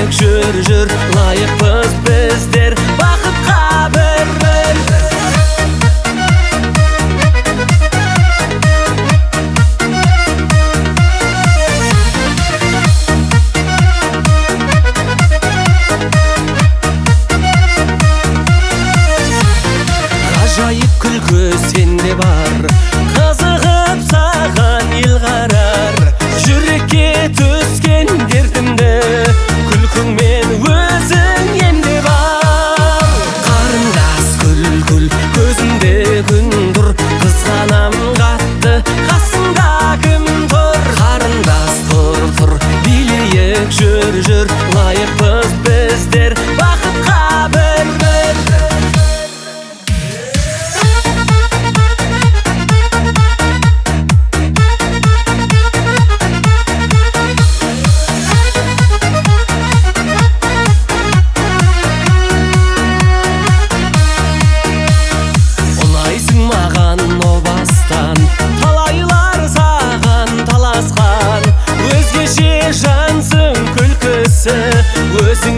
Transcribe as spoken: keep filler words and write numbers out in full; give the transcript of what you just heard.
билейік жүр жүр, лайықпыз біздер бақытқа бір бір. Ғажайып күлкі сенде бар, қызығып саған ел қарар. Жүрекке түскен дертімді күлкіңмен өзің емдеп ал. Қарындас күл күл, көзінде күн тұр, қызғанам қатты, қасыңда кім тұр? Қарындас тұр тұр, билейік жүр жүр, лайықпыз біздер бақытқа бір бір. Маған о бастан талайлар саған таласқан, өзгеше жансың күлкісі, өзің